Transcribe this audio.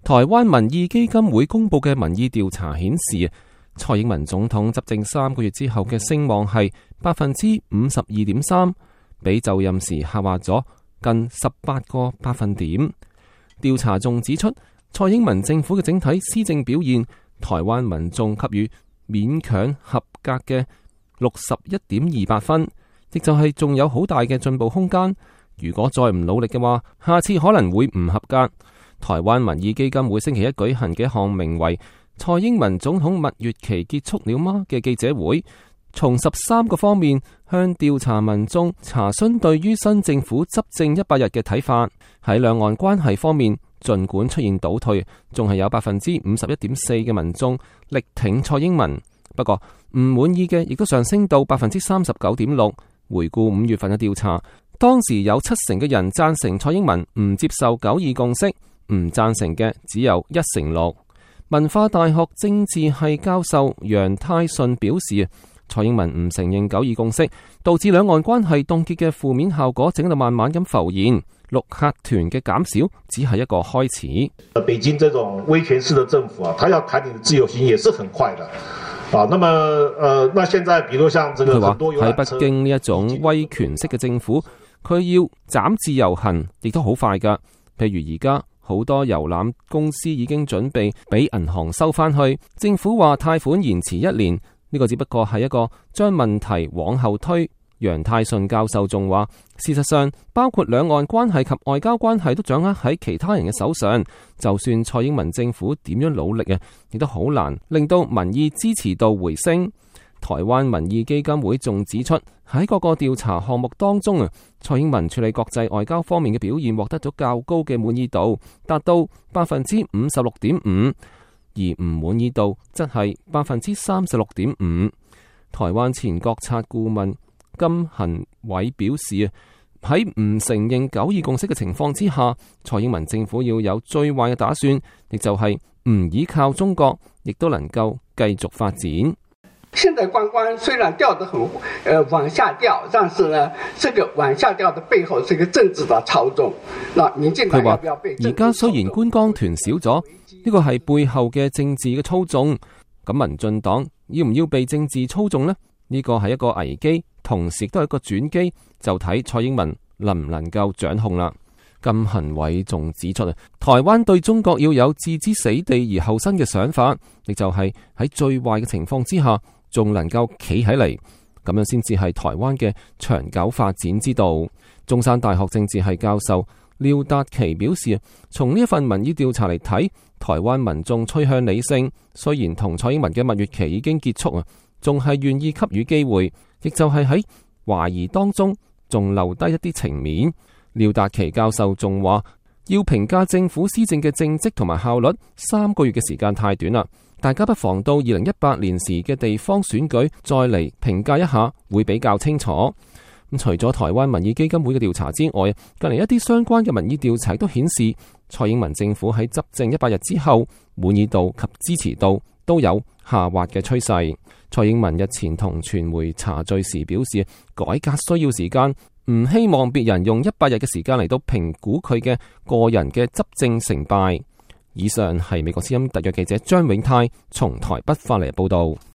台灣民意基金會公布嘅民意調查顯示，蔡英文總統執政3個月之後嘅聲望係52.3%，比就任時下滑咗近18個百分點。調查仲指出，蔡英文政府嘅整體施政表現，台灣民眾給予勉強合格嘅61.28分，亦就係仲有好大嘅進步空間。如果再唔努力嘅話，下次可能會唔合格。台灣民意基金會星期一舉行嘅一項名為蔡英文總統蜜月期結束了嗎嘅記者會，從13個方面向調查民眾查詢對於新政府執政100日嘅睇法。喺兩岸關係方面，儘管出現倒退，仲係有51.4%嘅民眾力挺蔡英文，不過唔滿意嘅亦都上升到39.6%。回顧5月份嘅調查，當時有70%嘅人贊成蔡英文唔接受9·2共識，唔贊成嘅只有6%。文化大學政治系教授楊泰順表示，蔡英文唔承認9·2共識，導致兩岸關係凍結嘅負面效果正喺度慢慢咁浮現。陸客團嘅減少只係一個開始。 北京這種威權式的政府啊，他要砍你的自由行也是很快的。那麼那現在，比如像這個很多遊覽車， 喺北京呢一種威權式嘅政府，佢要斬自由行，亦都好快噶。譬如而家好多遊覽公司已經準備俾銀行收翻去，政府話貸款延遲1年，呢個只不過係一個將問題往後推。楊泰順教授仲話，事實上包括兩岸關係及外交關係都掌握喺其他人嘅手上，就算蔡英文政府點樣努力啊，亦都好難令到民意支持度回升。台灣民意基金會仲指出，喺各個調查項目當中啊，蔡英文處理國際外交方面嘅表現獲得咗較高嘅滿意度，達到56.5%，而唔滿意度則係36.5%。台灣前國策顧問金恆偉表示，喺唔承認9·2共識嘅情況之下，蔡英文政府要有最壞嘅打算，亦就係唔依靠中國，亦都能夠繼續發展。 現在觀光雖然掉得很往下掉，但是呢，這個往下掉的背後是一個政治的操縱。 佢話而家雖然觀光團少咗，呢個係背後嘅政治嘅操縱。咁民進黨要唔要被政治操縱呢？呢個係一個危機，同時都係一個轉機，就睇蔡英文能唔能夠掌控啦。金恆偉仲指出，台灣對中國要有置之死地而後生嘅想法，亦就係喺最壞嘅情況之下，仲能夠企起嚟，咁樣先至係台灣嘅長久發展之道。中山大學政治系教授廖達奇表示，從呢一份民意調查嚟睇，台灣民眾趨向理性，雖然同蔡英文嘅蜜月期已經結束啊，仲係願意給予機會，亦就係喺懷疑當中仲留低一啲情面。廖達奇教授仲話，要評價政府施政嘅政績同埋效率，3個月嘅時間太短啦，大家不妨到2018年時嘅地方選舉再嚟評價一下，會比較清楚。咁除咗台灣民意基金會嘅調查之外，近嚟一啲相關嘅民意調查都顯示，蔡英文政府喺執政100日之後，滿意度及支持度都有下滑嘅趨勢。蔡英文日前同傳媒茶敘時表示，改革需要時間，唔希望別人用100日嘅時間嚟到評估佢嘅個人嘅執政成敗。以上係美國之音特約記者張永泰從台北發嚟報道。